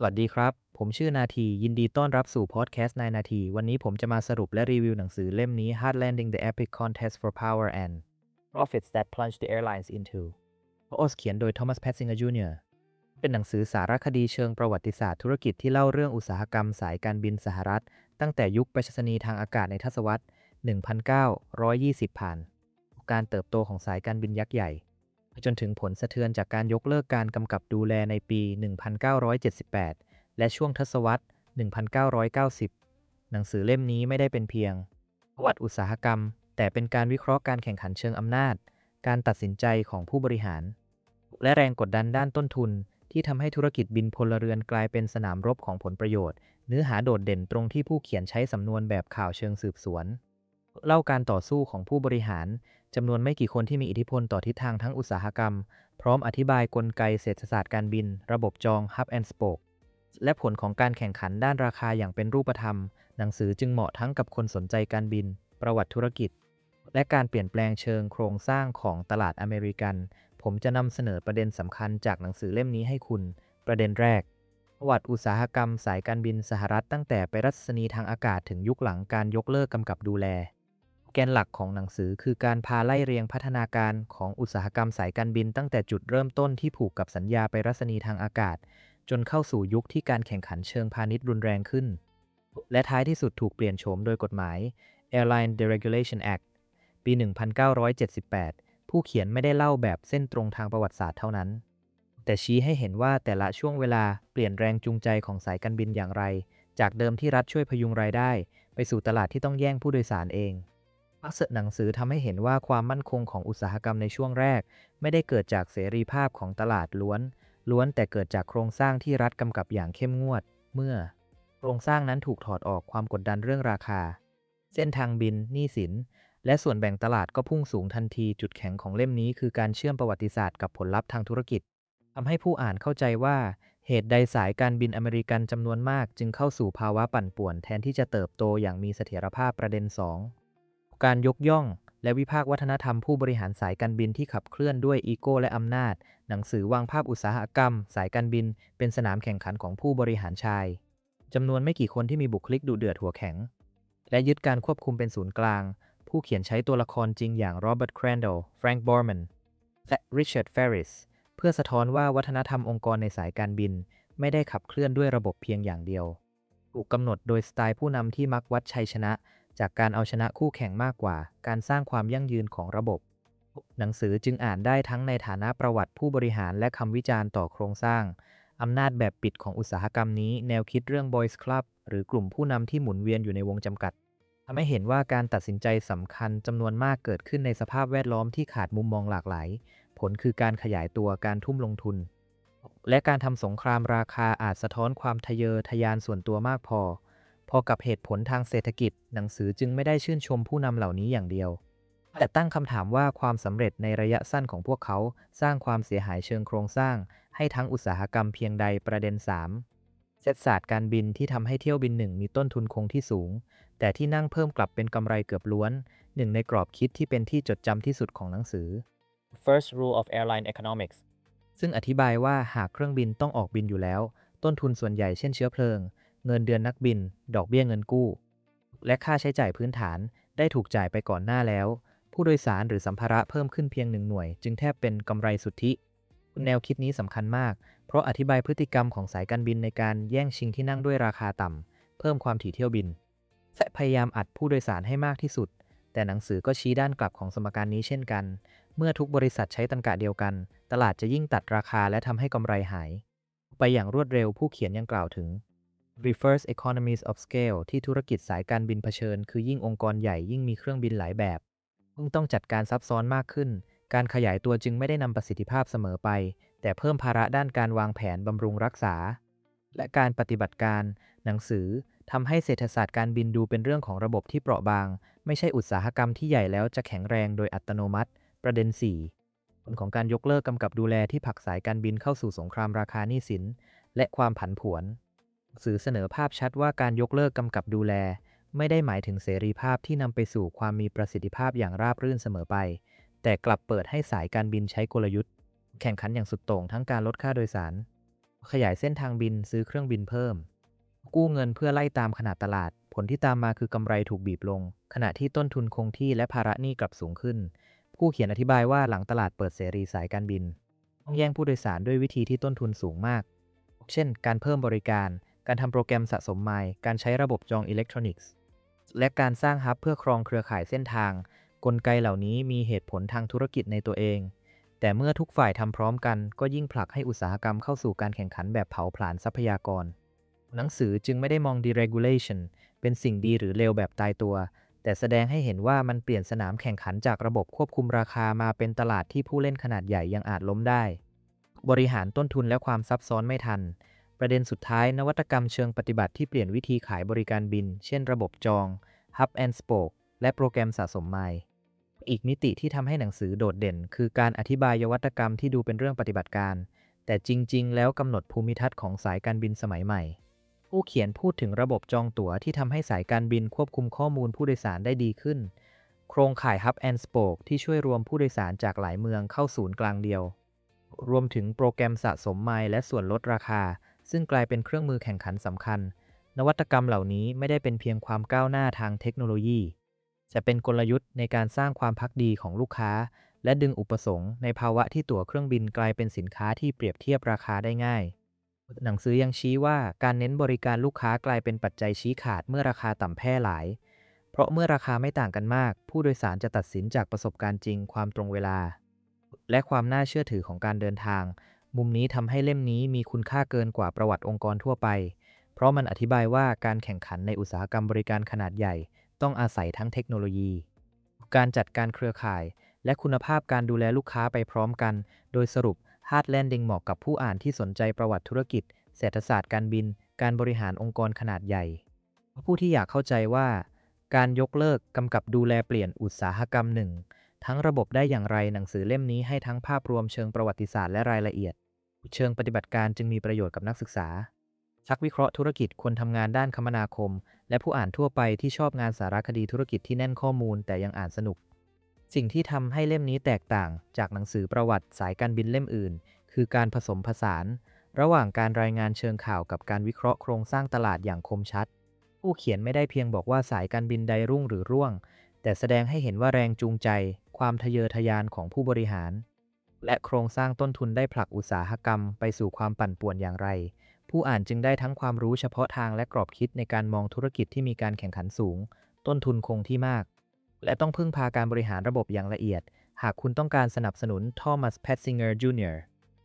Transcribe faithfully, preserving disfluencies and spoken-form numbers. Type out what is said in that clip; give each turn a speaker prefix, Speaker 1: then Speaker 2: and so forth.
Speaker 1: สวัสดีครับ ผมชื่อนาทียินดีต้อนรับสู่พอดแคสต์นายนาทีวันนี้ผมจะมาสรุปและรีวิวหนังสือเล่มนี้ Hard Landing: The Epic Contest for Power and Profits That Plunged the Airlines into โอสเขียนโดย Thomas Persinger จูเนียร์ เป็นหนังสือสารคดีเชิงประวัติศาสตร์ธุรกิจที่เล่าเรื่องอุตสาหกรรมสายการบินสหรัฐตั้งแต่ยุคไปรษณีย์ทางอากาศในทศวรรษ หนึ่งพันเก้าร้อยยี่สิบ ผ่านการเติบโตของสายการบินยักษ์ใหญ่จนถึงผลสะเทือนจากการยกเลิกการกำกับดูแลในปี หนึ่งพันเก้าร้อยเจ็ดสิบแปด และช่วงทศวรรษ หนึ่งพันเก้าร้อยเก้าสิบ หนังสือเล่มนี้ไม่ได้เป็นเพียงประวัติอุตสาหกรรมแต่เป็นการวิเคราะห์การแข่งขันเชิงอำนาจการตัดสินใจของผู้บริหารและแรงกดดันด้านต้นทุนที่ทำให้ธุรกิจบินพลเรือนกลายเป็นสนามรบของผลประโยชน์เนื้อหาโดดเด่นตรงที่ผู้เขียนใช้สำนวนแบบข่าวเชิงสืบสวนเล่าการต่อสู้ของผู้บริหารจำนวนไม่กี่คนที่มีอิทธิพลต่อทิศทางทั้งอุตสาหกรรมพร้อมอธิบายกลไกเศรษฐศาสตร์การบินระบบจอง Hub and Spoke และผลของการแข่งขันด้านราคาอย่างเป็นรูปธรรมหนังสือจึงเหมาะทั้งกับคนสนใจการบินประวัติธุรกิจและการเปลี่ยนแปลงเชิงโครงสร้างของตลาดอเมริกันผมจะนำเสนอประเด็นสำคัญจากหนังสือเล่มนี้ให้คุณประเด็นแรกประวัติอุตสาหกรรมสายการบินสหรัฐตั้งแต่ไปรัศนีทางอากาศถึงยุคหลังการยกเลิกกำกับดูแลแกนหลักของหนังสือคือการพาไล่เรียงพัฒนาการของอุตสาหกรรมสายการบินตั้งแต่จุดเริ่มต้นที่ผูกกับสัญญาไปรัศนีทางอากาศจนเข้าสู่ยุคที่การแข่งขันเชิงพาณิชย์รุนแรงขึ้นและท้ายที่สุดถูกเปลี่ยนโฉมโดยกฎหมาย Airline Deregulation Act ปี หนึ่งพันเก้าร้อยเจ็ดสิบแปด ผู้เขียนไม่ได้เล่าแบบเส้นตรงทางประวัติศาสตร์เท่านั้นแต่ชี้ให้เห็นว่าแต่ละช่วงเวลาเปลี่ยนแรงจูงใจของสายการบินอย่างไรจากเดิมที่รัฐช่วยพยุงรายได้ไปสู่ตลาดที่ต้องแย่งผู้โดยสารเองหนังสือทำให้เห็นว่าความมั่นคงของอุตสาหกรรมในช่วงแรกไม่ได้เกิดจากเสรีภาพของตลาดล้วนล้วนแต่เกิดจากโครงสร้างที่รัฐกำกับอย่างเข้มงวดเมื่อโครงสร้างนั้นถูกถอดออกความกดดันเรื่องราคาเส้นทางบินหนี้สินและส่วนแบ่งตลาดก็พุ่งสูงทันทีจุดแข็งของเล่มนี้คือการเชื่อมประวัติศาสตร์กับผลลัพธ์ทางธุรกิจทำให้ผู้อ่านเข้าใจว่าเหตุใดสายการบินอเมริกันจำนวนมากจึงเข้าสู่ภาวะปั่นป่วนแทนที่จะเติบโตอย่างมีเสถียรภาพประเด็นสองการยกย่องและวิพากษ์วัฒนธรรมผู้บริหารสายการบินที่ขับเคลื่อนด้วยอีโก้และอำนาจหนังสือวางภาพอุตสาหกรรมสายการบินเป็นสนามแข่งขันของผู้บริหารชายจำนวนไม่กี่คนที่มีบุคลิกดุเดือดหัวแข็งและยึดการควบคุมเป็นศูนย์กลางผู้เขียนใช้ตัวละครจริงอย่างโรเบิร์ต แครนดอล แฟรงค์ บอร์แมนและริชาร์ด แฟริสเพื่อสะท้อนว่าวัฒนธรรมองค์กรในสายการบินไม่ได้ขับเคลื่อนด้วยระบบเพียงอย่างเดียวถูกกำหนดโดยสไตล์ผู้นำที่มักวัดชัยชนะจากการเอาชนะคู่แข่งมากกว่าการสร้างความยั่งยืนของระบบหนังสือจึงอ่านได้ทั้งในฐานะประวัติผู้บริหารและคำวิจารณ์ต่อโครงสร้างอำนาจแบบปิดของอุตสาหกรรมนี้แนวคิดเรื่อง Boys Club หรือกลุ่มผู้นำที่หมุนเวียนอยู่ในวงจำกัดทำให้เห็นว่าการตัดสินใจสำคัญจำนวนมากเกิดขึ้นในสภาพแวดล้อมที่ขาดมุมมองหลากหลายผลคือการขยายตัวการทุ่มลงทุนและการทำสงครามราคาอาจสะท้อนความทะเยอทะยานส่วนตัวมากพอพอกับเหตุผลทางเศรษฐกิจหนังสือจึงไม่ได้ชื่นชมผู้นำเหล่านี้อย่างเดียวแต่ตั้งคำถามว่าความสำเร็จในระยะสั้นของพวกเขาสร้างความเสียหายเชิงโครงสร้างให้ทั้งอุตสาหกรรมเพียงใดประเด็นสามเศรษฐศาสตร์การบินที่ทำให้เที่ยวบินหนึ่งมีต้นทุนคงที่สูงแต่ที่นั่งเพิ่มกลับเป็นกำไรเกือบล้วนหนึ่งในกรอบคิดที่เป็นที่จดจำที่สุดของหนังสือ First Rule of Airline Economics ซึ่งอธิบายว่าหากเครื่องบินต้องออกบินอยู่แล้วต้นทุนส่วนใหญ่เช่นเชื้อเพลิงเงินเดือนนักบินดอกเบี้ยเงินกู้และค่าใช้จ่ายพื้นฐานได้ถูกจ่ายไปก่อนหน้าแล้วผู้โดยสารหรือสัมภาระเพิ่มขึ้นเพียงหนึ่งหน่วยจึงแทบเป็นกำไรสุทธิแนวคิดนี้สำคัญมากเพราะอธิบายพฤติกรรมของสายการบินในการแย่งชิงที่นั่งด้วยราคาต่ำเพิ่มความถี่เที่ยวบินและพยายามอัดผู้โดยสารให้มากที่สุดแต่หนังสือก็ชี้ด้านกลับของสมการนี้เช่นกันเมื่อทุกบริษัทใช้ตรรกะเดียวกันตลาดจะยิ่งตัดราคาและทำให้กำไรหายไปอย่างรวดเร็วผู้เขียนยังกล่าวถึง Reverse economies of scale ที่ธุรกิจสายการบินเผชิญคือยิ่งองค์กรใหญ่ยิ่งมีเครื่องบินหลายแบบซึ่งต้องจัดการซับซ้อนมากขึ้นการขยายตัวจึงไม่ได้นำประสิทธิภาพเสมอไปแต่เพิ่มภาระด้านการวางแผนบำรุงรักษาและการปฏิบัติการหนังสือทำให้เศรษฐศาสตร์การบินดูเป็นเรื่องของระบบที่เปราะบางไม่ใช่อุตสาหกรรมที่ใหญ่แล้วจะแข็งแรงโดยอัตโนมัติประเด็นสี่ผลของการยกเลิกกำกับดูแลที่ผลักสายการบินเข้าสู่สงครามราคาหนี้สินและความผันผวนสื่อเสนอภาพชัดว่าการยกเลิกกำกับดูแลไม่ได้หมายถึงเสรีภาพที่นำไปสู่ความมีประสิทธิภาพอย่างราบรื่นเสมอไปแต่กลับเปิดให้สายการบินใช้กลยุทธ์แข่งขันอย่างสุดโต่งทั้งการลดค่าโดยสารขยายเส้นทางบินซื้อเครื่องบินเพิ่มกู้เงินเพื่อไล่ตามขนาดตลาดผลที่ตามมาคือกำไรถูกบีบลงขณะที่ต้นทุนคงที่และภาระหนี้กลับสูงขึ้นผู้เขียนอธิบายว่าหลังตลาดเปิดเสรีสายการบินต้องแย่งผู้โดยสารด้วยวิธีที่ต้นทุนสูงมากเช่นการเพิ่มบริการการทำโปรแกรมสะสมไมล์การใช้ระบบจองอิเล็กทรอนิกส์และการสร้างฮับเพื่อครองเครือข่ายเส้นทางกลไกเหล่านี้มีเหตุผลทางธุรกิจในตัวเองแต่เมื่อทุกฝ่ายทำพร้อมกันก็ยิ่งผลักให้อุตสาหกรรมเข้าสู่การแข่งขันแบบเผาผลาญทรัพยากรหนังสือจึงไม่ได้มอง deregulation เป็นสิ่งดีหรือเลวแบบตายตัวแต่แสดงให้เห็นว่ามันเปลี่ยนสนามแข่งขันจากระบบควบคุมราคามาเป็นตลาดที่ผู้เล่นขนาดใหญ่ยังอาจล้มได้บริหารต้นทุนและความซับซ้อนไม่ทันประเด็นสุดท้ายนวัตกรรมเชิงปฏิบัติที่เปลี่ยนวิธีขายบริการบินเช่นระบบจอง Hub and Spoke และโปรแกรมสะสมไมล์อีกมิติที่ทำให้หนังสือโดดเด่นคือการอธิบายนวัตกรรมที่ดูเป็นเรื่องปฏิบัติการแต่จริงๆแล้วกำหนดภูมิทัศน์ของสายการบินสมัยใหม่ผู้เขียนพูดถึงระบบจองตั๋วที่ทำให้สายการบินควบคุมข้อมูลผู้โดยสารได้ดีขึ้นโครงข่าย Hub and Spoke ที่ช่วยรวมผู้โดยสารจากหลายเมืองเข้าศูนย์กลางเดียวรวมถึงโปรแกรมสะสมไมล์และส่วนลดราคาซึ่งกลายเป็นเครื่องมือแข่งขันสำคัญนวัตกรรมเหล่านี้ไม่ได้เป็นเพียงความก้าวหน้าทางเทคโนโลยีจะเป็นกลยุทธ์ในการสร้างความภักดีของลูกค้าและดึงอุปสงค์ในภาวะที่ตั๋วเครื่องบินกลายเป็นสินค้าที่เปรียบเทียบราคาได้ง่ายหนังสือยังชี้ว่าการเน้นบริการลูกค้ากลายเป็นปัจจัยชี้ขาดเมื่อราคาต่ำแพร่หลายเพราะเมื่อราคาไม่ต่างกันมากผู้โดยสารจะตัดสินจากประสบการณ์จริงความตรงเวลาและความน่าเชื่อถือของการเดินทางมุมนี้ทำให้เล่มนี้มีคุณค่าเกินกว่าประวัติองค์กรทั่วไปเพราะมันอธิบายว่าการแข่งขันในอุตสาหกรรมบริการขนาดใหญ่ต้องอาศัยทั้งเทคโนโลยีการจัดการเครือข่ายและคุณภาพการดูแลลูกค้าไปพร้อมกันโดยสรุป Hard Landing เหมาะกับผู้อ่านที่สนใจประวัติธุรกิจเศรษฐศาสตร์การบินการบริหารองค์กรขนาดใหญ่ผู้ที่อยากเข้าใจว่าการยกเลิกกำกับดูแลเปลี่ยนอุตสาหกรรมหนึ่งทั้งระบบได้อย่างไรหนังสือเล่มนี้ให้ทั้งภาพรวมเชิงประวัติศาสตร์และรายละเอียดเชิงปฏิบัติการจึงมีประโยชน์กับนักศึกษาชักวิเคราะห์ธุรกิจคนทำงานด้านคมนาคมและผู้อ่านทั่วไปที่ชอบงานสารคดีธุรกิจที่แน่นข้อมูลแต่ยังอ่านสนุกสิ่งที่ทำให้เล่มนี้แตกต่างจากหนังสือประวัติสายการบินเล่มอื่นคือการผสมผสานระหว่างการรายงานเชิงข่าวกับการวิเคราะห์โครงสร้างตลาดอย่างคมชัดผู้เขียนไม่ได้เพียงบอกว่าสายการบินใดรุ่งหรือร่วงแต่แสดงให้เห็นว่าแรงจูงใจความทะเยอทะยานของผู้บริหารและโครงสร้างต้นทุนได้ผลักอุตสาหกรรมไปสู่ความปั่นป่วนอย่างไรผู้อ่านจึงได้ทั้งความรู้เฉพาะทางและกรอบคิดในการมองธุรกิจที่มีการแข่งขันสูงต้นทุนคงที่มากและต้องพึ่งพาการบริหารระบบอย่างละเอียดหากคุณต้องการสนับสนุน Thomas Petzinger จูเนียร์